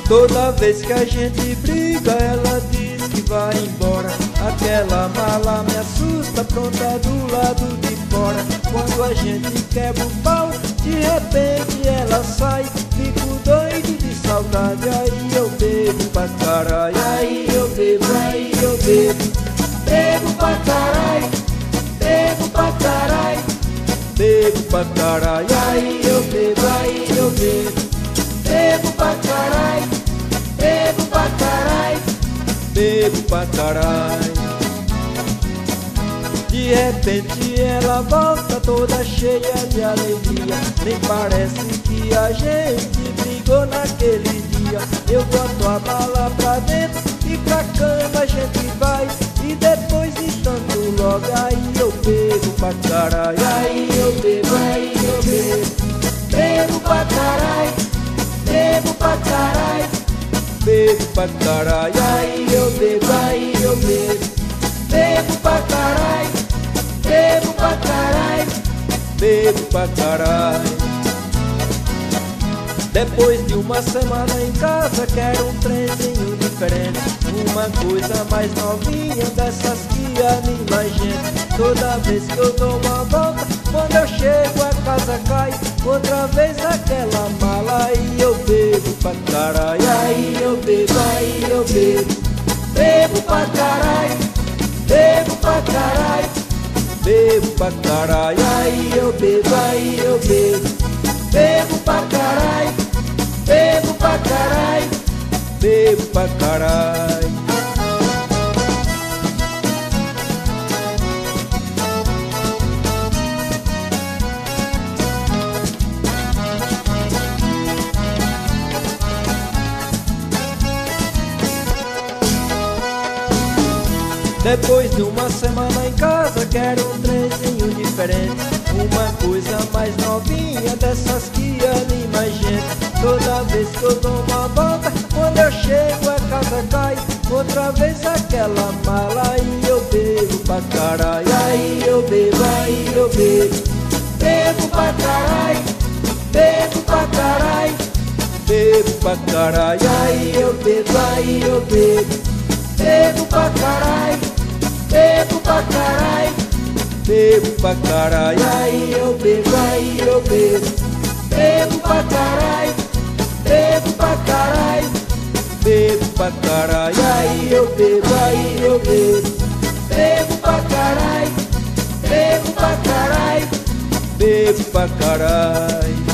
Toda vez que a gente briga, ela diz que vai embora. Aquela mala me assusta, pronta do lado de fora. Quando a gente quebra o pau, de repente ela sai. Fico doido de saudade, aí eu bebo pra caralho. Aí eu bebo, aí eu bebo. Bebo pra caralho, bebo pra caralho. Bebo pra caralho, aí eu bebo, aí eu bebo. Bebo pra caralho, bebo pra caralho, bebo pra caralho. De repente ela volta toda cheia de alegria. Nem parece que a gente brigou naquele dia. Eu boto a bala pra dentro e pra cama a gente vai. E depois de tanto logo, aí eu bebo pra caralho. Aí eu bebo, aí eu bebo. Bebo pra caralho, bebo pra caralho, bebo pra caralho. Aí eu bebo, aí eu bebo. Bebo pra caralho, bebo pra caralho, bebo pra caralho. Depois de uma semana em casa, quero um trenzinho diferente. Uma coisa mais novinha, dessas que anima a gente. Toda vez que eu dou uma volta, quando eu chego a casa cai. Outra vez aquela mala, aí eu bebo pra caralho. Aí eu bebo, aí eu bebo. Bebo pra caralho, bebo pra caralho, bebo pra caralho. Aí eu bebo, aí eu bebo. Bebo pra caralho, bebo pra caralho, bebo pra caralho. Depois de uma semana em casa, quero um trenzinho diferente. Uma coisa mais novinha, dessas que anima a gente. Toda vez que eu dou uma volta, quando eu chego a casa cai. Outra vez aquela mala, aí eu bebo pra caralho. Aí eu bebo, aí eu bebo. Bebo pra caralho, bebo pra caralho, bebo pra caralho. Aí eu bebo, aí eu bebo. Bebo pra caralho, bebo pra caralho, bebo pra caralho. Aí eu bebo, aí eu bebo. Bebo pra caralho, bebo pra caralho, bebo pra caralho. Aí eu bebo, aí eu bebo. Bebo pra caralho, bebo pra caralho, bebo pra caralho.